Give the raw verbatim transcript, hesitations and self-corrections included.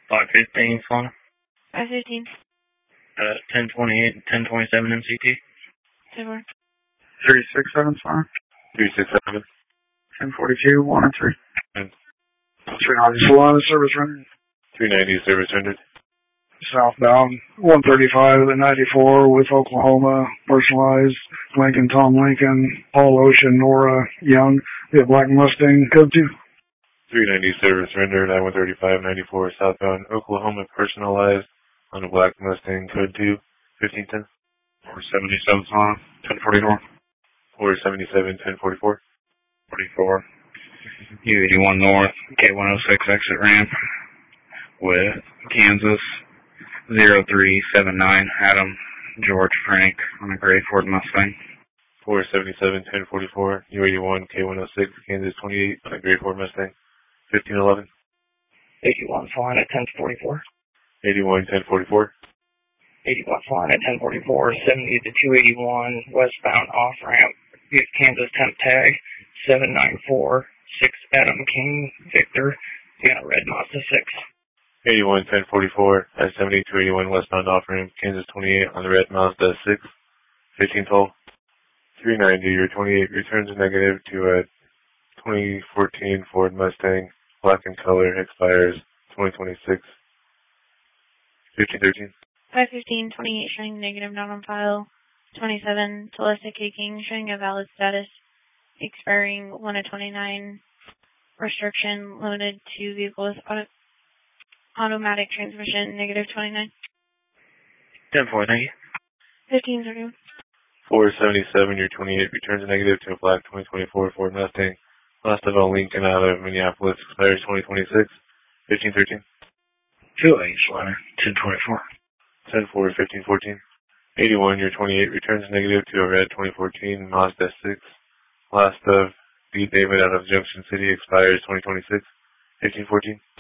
Block fifteen, Solana. five fifteen. Uh, ten twenty-eight and ten twenty-seven M C T. ten four. three six seven, Solana. three six seven. ten forty-two, one and three. And three ninety, Solana, service rendered. three ninety, service rendered. Southbound, one thirty-five and ninety-four with Oklahoma, personalized, Lincoln, Tom Lincoln, All Ocean, Nora, Young, the Black Mustang, code two. three ninety, service rendered, I one thirty-five ninety-four, southbound, Oklahoma, personalized, on a Black Mustang, code two, fifteen ten. four seventy-seven, Solana. ten forty-four. four seventy-seven, ten forty-four. forty-four. U eighty-one North, K one oh six exit ramp with Kansas. zero three seven nine, Adam George Frank on a gray Ford Mustang. four seventy-seven, ten forty-four, U eighty-one, K one oh six, Kansas twenty-eight on a gray Ford Mustang. fifteen eleven. eighty-one flying at ten forty-four. eighty-one, ten forty-four. eighty-one flying at ten forty-four, seventy to two eighty-one, westbound off ramp, Kansas temp tag, seven nine four, six Adam King, Victor, and a red Mazda six. eighty-one, ten forty-four, at seventy to eighty-one westbound off ramp, Kansas twenty-eight on the red Mazda six, fifteen twelve. three ninety, your twenty-eight returns negative to a twenty fourteen Ford Mustang, black in color, expires twenty twenty-six. fifteen thirteen. five fifteen, twenty-eight showing negative, not on file. twenty-seven, Celeste K. King showing a valid status, expiring one of twenty-nine. Restriction limited to vehicles auto automatic transmission, negative twenty-nine. ten four, thank you. fifteen thirty-one. four seventy-seven, your twenty-eight returns negative to a black twenty twenty-four Ford Mustang, last of all Lincoln out of Minneapolis, expires twenty twenty-six. fifteen thirteen. two eight, Slaughter, ten twenty-four. ten four, fifteen fourteen. eighty-one, your twenty-eight returns negative to a red twenty fourteen Mazda six, last of B. David out of Junction City, expires twenty twenty-six. fifteen fourteen.